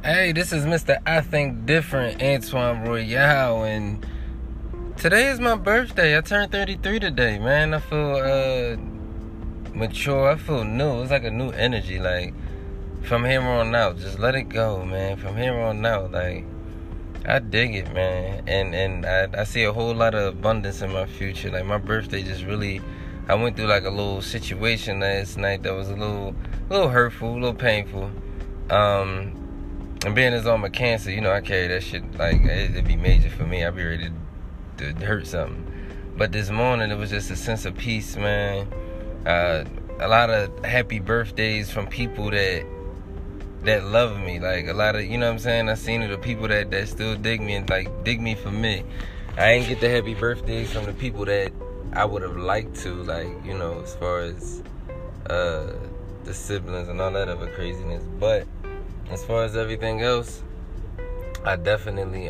Hey, this is Mr. I Think Different, Antoine Royale, and today is my birthday. I turned 33 today, man. I feel mature. I feel new. It's like a new energy. Like, from here on out, just let it go, man. From here on out, like, I dig it, man. And I see a whole lot of abundance in my future. Like, my birthday just really, I went through like a little situation last night that was a little hurtful, a little painful. And being as on my cancer, I carry that shit, like, it'd be major for me. I'd be ready to hurt something. But this morning, it was just a sense of peace, man. A lot of happy birthdays from people that love me. Like, a lot of, you know what I'm saying? I seen it, the people that still dig me and, like, dig me for me. I ain't get the happy birthdays from the people that I would have liked to, like, as far as the siblings and all that other craziness. But as far as everything else, I definitely,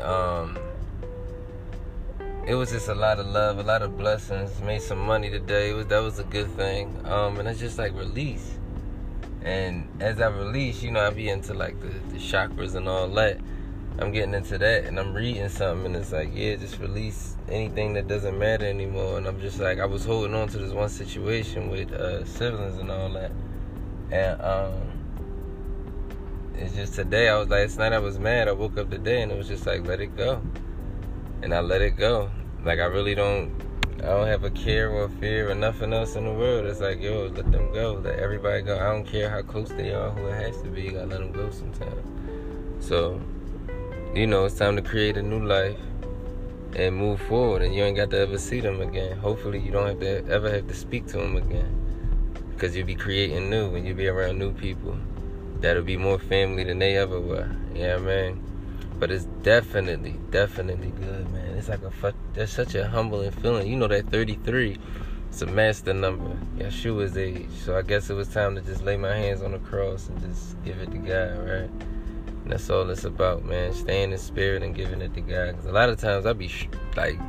it was just a lot of love, a lot of blessings. Made some money today. That was a good thing. And it's just like release. And as I release, I be into like the chakras and all that. I'm getting into that, and I'm reading something, and it's like, yeah, just release anything that doesn't matter anymore. And I'm just like, I was holding on to this one situation with siblings and all that. And it's just today, last night I was mad. I woke up today and it was just like, let it go. And I let it go. Like, I don't have a care or fear or nothing else in the world. It's like, yo, let them go. Let everybody go. I don't care how close they are, who it has to be. You gotta let them go sometimes. So, it's time to create a new life and move forward. And you ain't got to ever see them again. Hopefully you don't ever have to speak to them again. Because you'll be creating new and you'll be around new people that'll be more family than they ever were. Yeah, man. But it's definitely good, man. It's like that's such a humbling feeling. That 33, it's a master number. Yeshua's age. So I guess it was time to just lay my hands on the cross and just give it to God, right? And that's all it's about, man. Staying in spirit and giving it to God. Because a lot of times I be like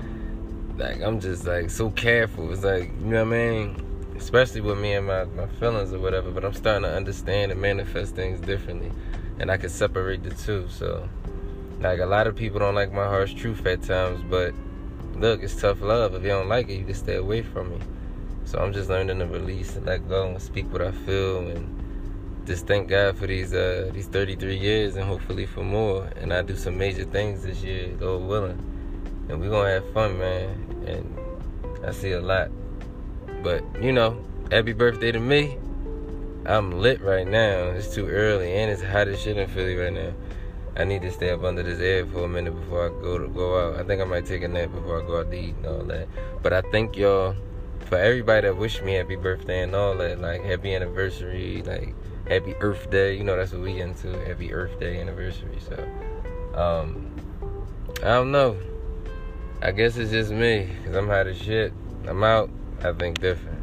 I'm just like so careful. It's like, you know what I mean? Especially with me and my feelings or whatever, but I'm starting to understand and manifest things differently, and I can separate the two. So, like, a lot of people don't like my harsh truth at times, but look, it's tough love. If you don't like it, you can stay away from me. So I'm just learning to release and let go and speak what I feel, and just thank God for these 33 years and hopefully for more. And I do some major things this year, Lord willing, and we're gonna have fun, man. And I see a lot. But, happy birthday to me. I'm lit right now. It's too early, and it's hot as shit in Philly right now. I need to stay up under this air for a minute before I go out. I think I might take a nap before I go out to eat and all that. But I thank y'all for everybody that wished me happy birthday and all that. Like, happy anniversary, like, happy Earth Day. That's what we into, happy Earth Day anniversary. So, I don't know. I guess it's just me, because I'm hot as shit. I'm out. I think different.